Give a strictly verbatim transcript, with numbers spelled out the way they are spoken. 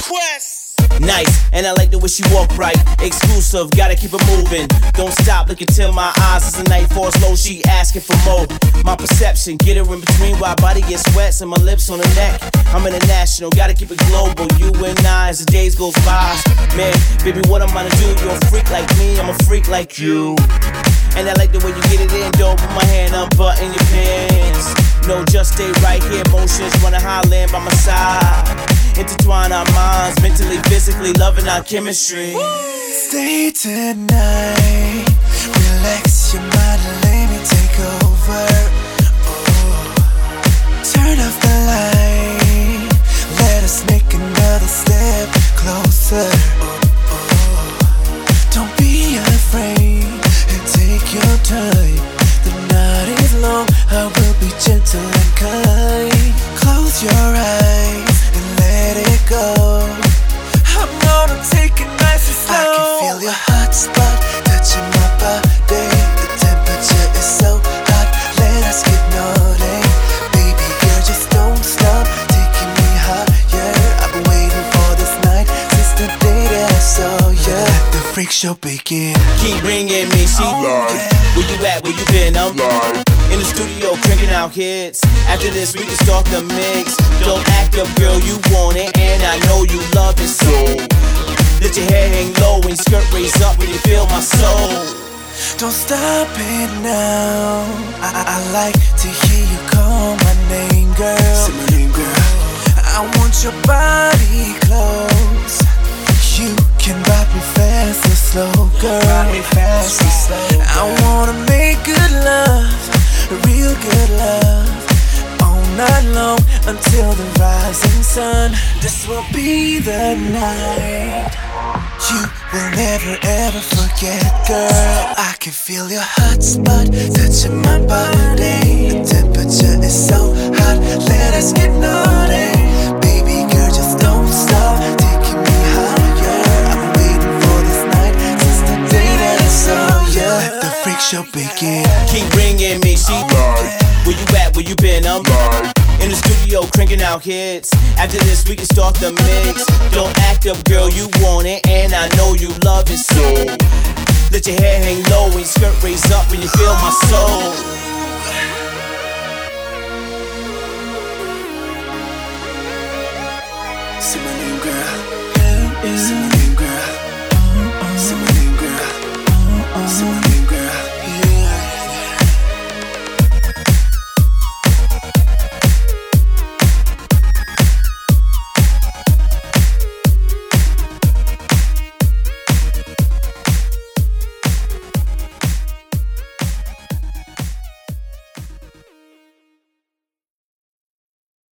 request. Nice, and I like the way she walk right. Exclusive, gotta keep it moving. Don't stop, look into my eyes. As the night falls low, she asking for more. My perception, get her in between while body gets wet and my lips on her neck. I'm international, gotta keep it global. You and I as the days goes by. Man, baby, what am I to do? You're a freak like me, I'm a freak like you. And I like the way you get it in, though. Put my hand unbutton your pants. No, just stay right here. Emotions wanna highland by my side. Intertwine our minds, mentally, physically, loving our chemistry. Stay tonight, relax your mind and let me take over. Oh. Turn off the light, let us make another step closer. Oh, oh. Don't be afraid and take your time. The night is long, I will be gentle and kind. Close your eyes and let it go. I'm gonna take it nice and slow. I can feel your hot spot touching my body. The temperature is so hot, let us get naughty. Baby girl, just don't stop taking me higher. I've been waiting for this night since the day that I saw you. Let the freak show begin. Keep ringing me, she Oh, yeah. Where you at, where you been? I'm Live. in the studio, cranking out hits. After this, we can start the mix. Don't act up, girl, you want it, and I know you love it so. Let your hair hang low and your skirt raise up when you feel my soul. Don't stop it now. I, I like to hear you call my name, girl. Say my name, girl. I want your body close. You can rock me fast or slow, girl. Rock me fast or slow. I wanna make good love, real good love, all night long until the rising sun. This will be the night you will never ever forget, girl. I can feel your hot spot touching my body. The temperature is so hot, let us get naughty. Baby girl, just don't stop taking me higher. I've been waiting for this night since the day that I saw you. Let the freak show begin. Keep ringing me, she Live. Where you at, where you been? I'm Live. in the studio, cranking out hits. After this, we can start the mix. Don't act up, girl, you want it, and I know you love it so. Let your hair hang low and your skirt raise up when you feel my soul. Say my name, girl.